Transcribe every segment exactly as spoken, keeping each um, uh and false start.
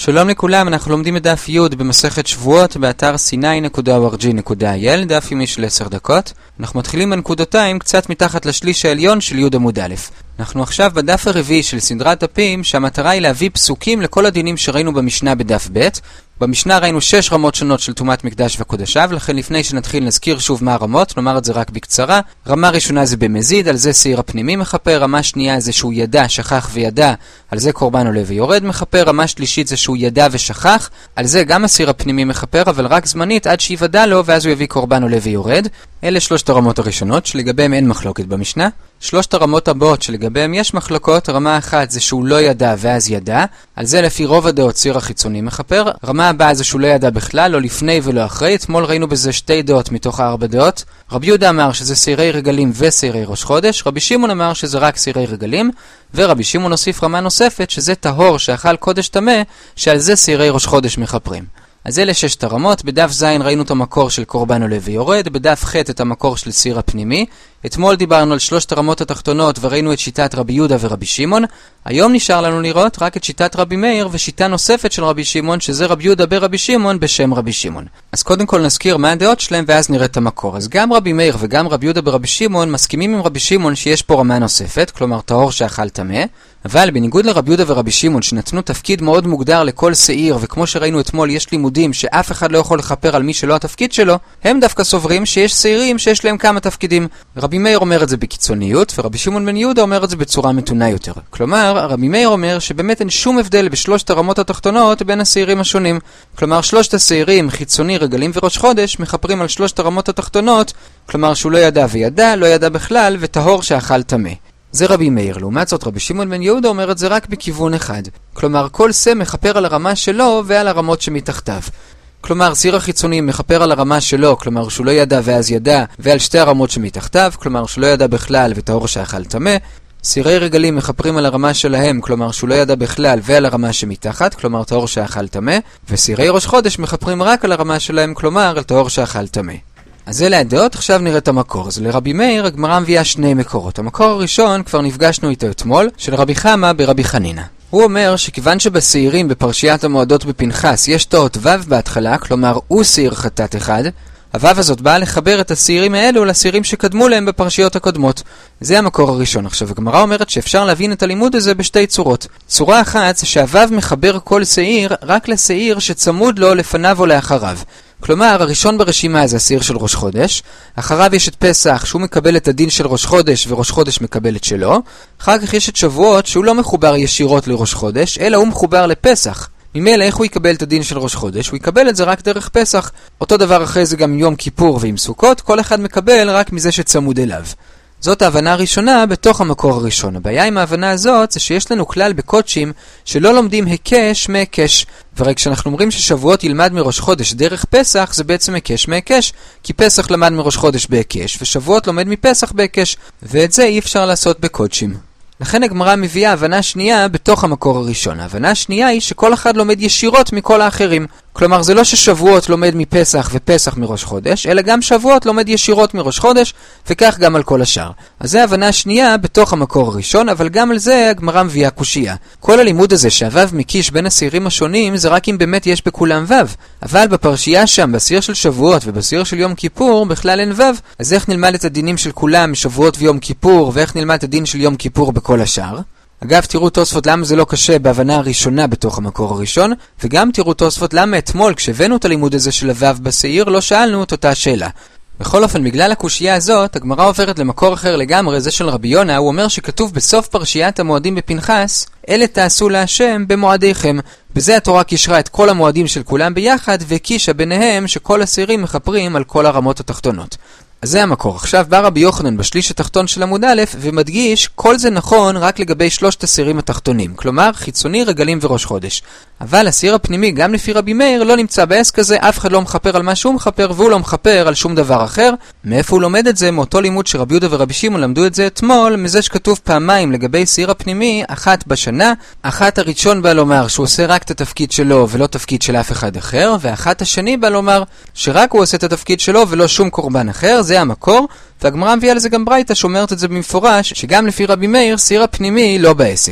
שלום לכולם, אנחנו לומדים את דף י' במסכת שבועות באתר סיני נקודה או אר ג'י נקודה איי אל, דף יומי של עשר דקות. אנחנו מתחילים בנקודותיים קצת מתחת לשליש העליון של י' עמוד א'. אנחנו עכשיו בדף הרביעי של סדרת דפים, שהמטרה היא להביא פסוקים לכל הדינים שראינו במשנה בדף ב'. במשנה ראינו שש רמות שונות של טומאת מקדש וקודשיו, לכן לפני שנתחיל נזכיר שוב מה הרמות, נאמר את זה רק בקצרה. רמה ראשונה זה במזיד, על זה שעיר הפנימי מחפר. רמה שנייה זה שהוא ידע, שכח וידע, על זה קורבן עולה ויורד מחפר. רמה שלישית זה שהוא ידע ושכח, על זה גם השעיר הפנימי מחפר, אבל רק זמנית עד שיוודע לו, ואז הוא יביא קורבן עולה ויורד. אלה שלושת הרמות הראשונות שלגביהם אין מחלוקת במשנה. שלושת הרמות הבאות שלגביהם יש מחלוקות, רמה אחת זה שהוא לא ידע ואז ידע, על זה לפי רוב הדעות שעיר החיצוני מחפר. רמה הבאה זה שהוא לא ידע בכלל, לא לפני ולא אחרי. אתמול ראינו בזה שתי דעות מתוך הארבע דעות. רבי יהודה אמר שזה שעירי רגלים ושעירי ראש חודש, רבי שמעון אמר שזה רק שעירי רגלים, ורבי שמעון הוסיף רמה נוספת שזה טהור שאכל קודש טמא, שעל זה שעירי ראש חודש מחפרים. אז אלה ששת הרמות. בדף ז' ראינו את המקור של קורבן עולה ויורד, בדף ח' את המקור של שעיר הפנימי. אתמול דיברנו על שלושת הרמות התחתונות וראינו את שיטת רבי יהודה ורבי שמעון. היום נשאר לנו לראות רק את שיטת רבי מאיר ושיטה נוספת של רבי שמעון, שזה רבי יהודה ברבי שמעון בשם רבי שמעון. אז קודם כל נזכיר מה הדעות שלהם ואז נראה את המקור. אז גם רבי מאיר וגם רבי יהודה ברבי שמעון מסכימים עם רבי שמעון שיש פה רמה נוספת, כלומר טהור שאכל טמא. אבל בניגוד לרבי יהודה ורבי שמעון שנתנו תפקיד מאוד מוגדר לכל שעיר, וכמו שראינו אתמול יש לימודים שאף אחד לא יכול לכפר על מי שלא התפקיד שלו, הם דווקא סוברים שיש שעירים שיש להם כמה תפקידים. רבי מאיר אומר את זה בקיצוניות, ורבי שמעון בן יהודה אומר את זה בצורה מתונה יותר. כלומר, רבי מאיר אומר שבאמת אין שום הבדל בשלושת הרמות התחתונות בין השעירים השונים. כלומר, שלושת השעירים, חיצוני, רגלים וראש חודש, מחפרים על שלושת הרמות התחתונות, כלומר שהוא לא ידע וידע, לא ידע בכלל, וטהור שאכל טמא. זה רבי מאיר. לעומת זאת רבי שמעון בן יהודה אומר את זה רק בכיוון אחד. כלומר, כל שא מחפר על הרמה שלו ועל הרמות שמתחתיו. כלומר, שעיר החיצוני מחפר על הרמה שלו, כלומר שהוא לא ידע ואז ידע, ועל שתי הרמות שמתחתיו, כלומר שהוא לא ידע בכלל וטהור שאכל טמא. שעירי רגלים מחפרים על הרמה שלהם, כלומר שהוא לא ידע בכלל, ועל הרמה שמתחת, כלומר טהור שאכל טמא. ושעירי ראש חודש מחפרים רק על הרמה שלהם, כלומר על טהור שאכל טמא. אז אלה הדעות. עכשיו נראה את המקור. אז לרבי מאיר הגמרא מביאה שני מקורות. המקור הראשון כבר נפגשנו איתו אתמול, של רבי חמא ברבי חנינא. הוא אומר שכיוון שבשעירים בפרשיית המועדות בפנחס יש תאות ו' בהתחלה, כלומר הוא שעיר חטאת אחד, הו' הזאת באה לחבר את השעירים האלו לשעירים שקדמו להם בפרשיות הקודמות. זה המקור הראשון. עכשיו הגמרא אומרת שאפשר להבין את הלימוד הזה בשתי צורות. צורה אחת זה שהו' מחבר כל שעיר רק לשעיר שצמוד לו לפניו או לאחריו. כלומר, הראשון ברשימה זה השעיר של ראש חודש, אחריו יש את פסח שהוא מקבל את הדין של ראש חודש וראש חודש מקבל את שלו, אחר כך יש את שבועות שהוא לא מחובר ישירות לראש חודש, אלא הוא מחובר לפסח. ממילא איך הוא יקבל את הדין של ראש חודש? הוא יקבל את זה רק דרך פסח. אותו דבר אחרי זה גם יום כיפור ועם סוכות, כל אחד מקבל רק מזה שצמוד אליו. זאת ההבנה הראשונה בתוך המקור הראשון. הבעיה עם ההבנה הזאת זה שיש לנו כלל בקודשים שלא לומדים הקש מהקש. ורק כשאנחנו אומרים ששבועות ילמד מראש חודש דרך פסח, זה בעצם הקש מהקש, כי פסח למד מראש חודש בהקש, ושבועות לומד מפסח בהקש, ואת זה אי אפשר לעשות בקודשים. לכן הגמרא מביאה הבנה שנייה בתוך המקור הראשון. ההבנה השנייה היא שכל אחד לומד ישירות מכל האחרים. כלומר, זה לא ששבועות לומד מפסח ופסח מראש חודש, אלא גם שבועות לומד ישירות מראש חודש, וכך גם על כל השאר. אז זה הבנה שנייה בתוך המקור הראשון, אבל גם על זה הגמרא מביאה קושיה. כל הלימוד הזה שהוו מקיש בין השעירים השונים, זה רק אם באמת יש בכולם וו. אבל בפרשייה שם, בשעיר של שבועות ובשעיר של יום כיפור, בכלל אין וו. אז איך נלמד את הדינים של כולם, שבועות ויום כיפור, ואיך נלמד את הדין של יום כיפור בכל השאר? אגב, תראו תוספות למה זה לא קשה בהבנה הראשונה בתוך המקור הראשון, וגם תראו תוספות למה אתמול כשהבאנו את הלימוד הזה של הוו בשעיר לא שאלנו את אותה שאלה. בכל אופן, בגלל הקושייה הזאת, הגמרא עוברת למקור אחר לגמרי, זה של רבי יונה. הוא אומר שכתוב בסוף פרשיית המועדים בפנחס, אלה תעשו להשם במועדיכם. בזה התורה קישרה את כל המועדים של כולם ביחד, וקישה ביניהם שכל השעירים מחפרים על כל הרמות התחתונות. אז זה המקור. עכשיו בא רבי יוחנן בשליש התחתון של עמוד א' ומדגיש כל זה נכון רק לגבי שלושת השעירים התחתונים, כלומר חיצוני, רגלים וראש חודש. אבל השעיר הפנימי גם לפי רבי מאיר לא נמצא בעסק הזה, אף אחד לא מחפר על מה שהוא מחפר והוא לא מחפר על שום דבר אחר. מאיפה הוא לומד את זה? מאותו לימוד שרבי יהודה ורבי שמעון למדו את זה אתמול, מזה שכתוב פעמיים לגבי שעיר הפנימי, אחת בשנה, אחת הראשון בא לומר שהוא עושה רק את התפקיד שלו ולא תפקיד של אף אחד אחר, ואחת השני בא לומר שרק הוא עושה את התפקיד שלו ולא שום קורבן אחר. זה המקור, והגמרא מביאה לזה גם ברייתא שאומרת את זה במפורש, שגם לפי רבי מאיר שעיר הפנימי לא בעסק.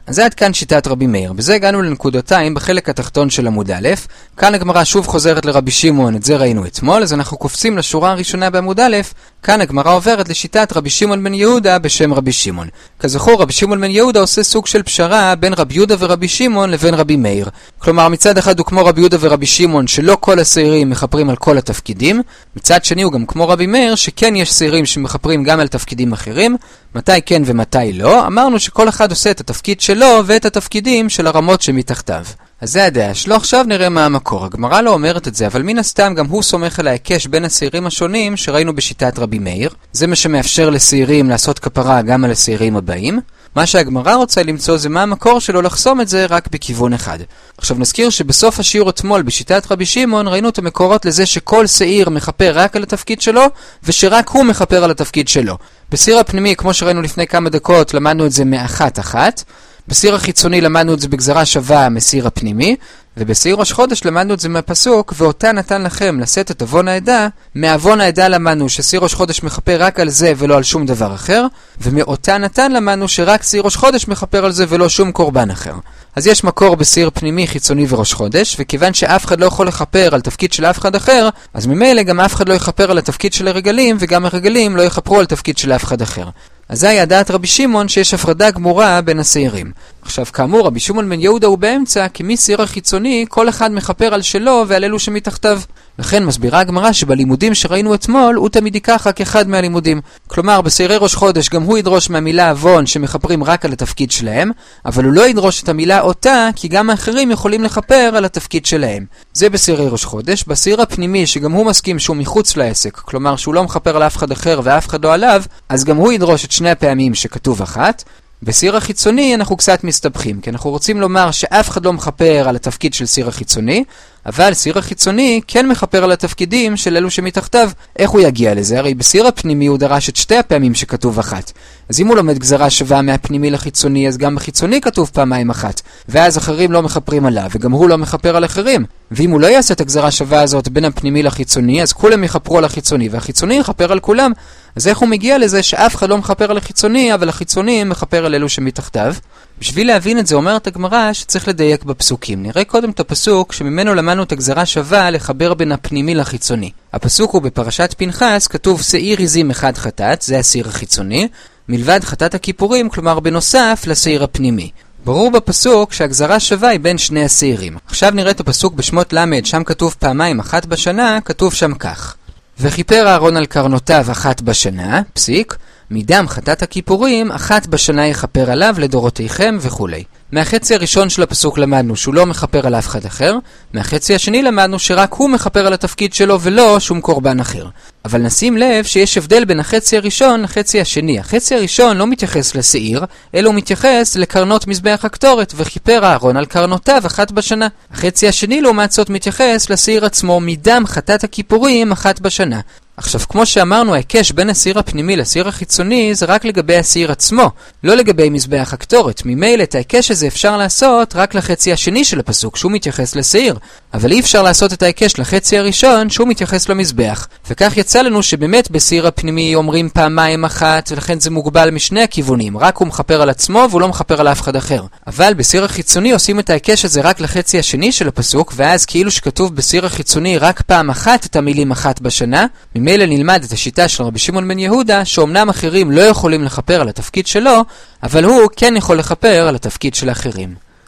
אז עד כאן שיטת רבי מאיר. בזה הגענו לנקודתיים בחלק התחתון של עמוד א'. כאן הגמרא שוב חוזרת לרבי שמעון, את זה ראינו אתמול, אז אנחנו קופצים לשורה הראשונה בעמוד א'. כאן הגמרא עוברת לשיטת רבי שמעון בן יהודה בשם רבי שמעון. כזכור, רבי שמעון בן יהודה עושה סוג של פשרה בין רבי יהודה ורבי שמעון לבין רבי מאיר. כלומר, מצד אחד הוא כמו רבי יהודה ורבי שמעון שלא כל השעירים מחפרים על כל התפקידים, מצד שני הוא גם כמו רבי מאיר שכן יש שעירים שמחפרים גם על תפקידים אחרים. מתי כן ומתי לא? אמרנו שכל אחד עושה את התפקיד שלו ואת התפקידים של הרמות שמתחתיו. אז זה הדעה שלו. עכשיו נראה מה המקור. הגמרא לא אומרת את זה, אבל מן הסתם גם הוא סומך על ההיקש בין השעירים השונים שראינו בשיטת רבי מאיר. זה מה שמאפשר לשעירים לעשות כפרה גם על השעירים הבאים. מה שהגמרא רוצה למצוא זה מה המקור שלו לחסום את זה רק בכיוון אחד. עכשיו נזכיר שבסוף השיעור אתמול בשיטת רבי שמעון ראינו את המקורות לזה שכל שעיר מחפר רק על התפקיד שלו ושרק הוא מחפר על התפקיד שלו. בסעיר הפנימי, כמו שראינו לפני כמה דקות, למדנו את זה מאחת אחת. בסעיר החיצוני למדנו את זה בגזרה שווה מסעיר הפנימי, ובסעיר ראש חודש למדנו את זה מהפסוק, ואותה נתן לכם לשאת את אבון העדה. מאבון העדה למדנו שסעיר ראש חודש מחפר רק על זה ולא על שום דבר אחר, ומאותה נתן למדנו שרק סעיר ראש חודש מחפר על זה ולא שום קורבן אחר. אז יש מקור בסעיר פנימי, חיצוני וראש חודש, וכיוון שאף אחד לא יכול לחפר על תפקיד של אף אחד אחר, אז ממילא גם אף אחד לא יחפר על התפקיד של הרגלים, וגם הרגלים לא יחפרו על תפקיד של אף אחד אחר. אז זה היה דעת רבי שמעון שיש הפרדה גמורה בין השעירים. עכשיו כאמור, רבי שמעון בן יהודה הוא באמצע, כי מסעיר החיצוני כל אחד מחפר על שלו ועל אלו שמתחתיו. לכן מסבירה הגמרא שבלימודים שראינו אתמול הוא תמיד ייקח רק אחד מהלימודים. כלומר, בסעירי ראש חודש גם הוא ידרוש מהמילה אבון שמחפרים רק על התפקיד שלהם, אבל הוא לא ידרוש את המילה אותה, כי גם האחרים יכולים לחפר על התפקיד שלהם. זה בסעירי ראש חודש. בסעיר הפנימי, שגם הוא מסכים שהוא מחוץ לעסק, כלומר שהוא לא מחפר על אף אחד אחר ואף אחד לא עליו, אז גם הוא ידרוש את שני הפעמים שכתוב אחת. בסעיר החיצוני אנחנו קצת מסתבכים, כי אנחנו רוצים לומר שאף אחד לא מחפר על התפקיד של סעיר החיצוני, אבל סעיר החיצוני כן מחפר על התפקידים של אלו שמתחתיו. איך הוא יגיע לזה? הרי בסעיר הפנימי הוא דרש את שתי הפעמים שכתוב אחת. אז אם הוא לומד גזרה שווה מהפנימי לחיצוני, אז גם בחיצוני כתוב פעמיים אחת, ואז אחרים לא מחפרים עליו, וגם הוא לא מחפר על אחרים. ואם הוא לא יעשה את הגזרה שווה הזאת בין הפנימי לחיצוני, אז כולם יחפרו על החיצוני, והחיצוני יחפר על כולם. אז איך הוא מגיע לזה שאף אחד לא מחפר על החיצוני, אבל החיצוני מחפר על אלו שמתחתיו? בשביל להבין את זה אומרת הגמרא שצריך לדייק בפסוקים. נראה קודם את הפסוק שממנו למדנו את הגזרה שווה לחבר בין הפנימי לחיצוני. הפסוק הוא בפרשת פנחס, כתוב שעיר עזים אחד חטאת, זה השעיר החיצוני, מלבד חטאת הכיפורים, כלומר בנוסף לשעיר הפנימי. ברור בפסוק שהגזרה שווה היא בין שני השעירים. עכשיו נראה את הפסוק בשמות למד, שם כתוב פעמיים אחת בשנה, כתוב שם כך: וכיפר אהרון על קרנותיו אחת בשנה, פסיק, מדם חטאת הכיפורים אחת בשנה יכפר עליו לדורותיכם וכו'. מהחצי הראשון של הפסוק למדנו שהוא לא מחפר על אף אחד אחר, מהחצי השני למדנו שרק הוא מחפר על התפקיד שלו ולא שום קורבן אחר. אבל נשים לב שיש הבדל בין החצי הראשון לחצי השני. החצי הראשון לא מתייחס לשעיר, אלא הוא מתייחס לקרנות מזבח הקטורת, וכיפר אהרון על קרנותיו אחת בשנה. החצי השני לעומת זאת מתייחס לשעיר עצמו, מדם חטאת הכיפורים אחת בשנה. עכשיו, כמו שאמרנו, ההיקש בין השעיר הפנימי לשעיר החיצוני זה רק לגבי השעיר עצמו, לא לגבי מזבח הקטורת. ממילא את ההיקש הזה אפשר לעשות רק לחצי השני של הפסוק, שהוא מתייחס לשעיר. אבל אי אפשר לעשות את ההיקש לחצי הראשון, שהוא מתייחס למזבח. וכך יצא לנו שבאמת בשעיר הפנימי אומרים פעמיים אחת, ולכן זה מוגבל משני הכיוונים. רק הוא מחפר על עצמו והוא לא מחפר על אף אחד אחר. אבל בשעיר החיצוני עושים את ההיקש הזה רק לחצי השני של הפסוק, ואז כאילו שכתוב בשעיר החיצוני רק פעם אחת את המילים אחת בשנה, ממילא נלמד את השיטה של רבי שמעון בן יהודה, שאומנם אחרים לא יכולים לחפר על התפקיד שלו, אבל הוא כן יכול לחפר על התפקיד של האחרים.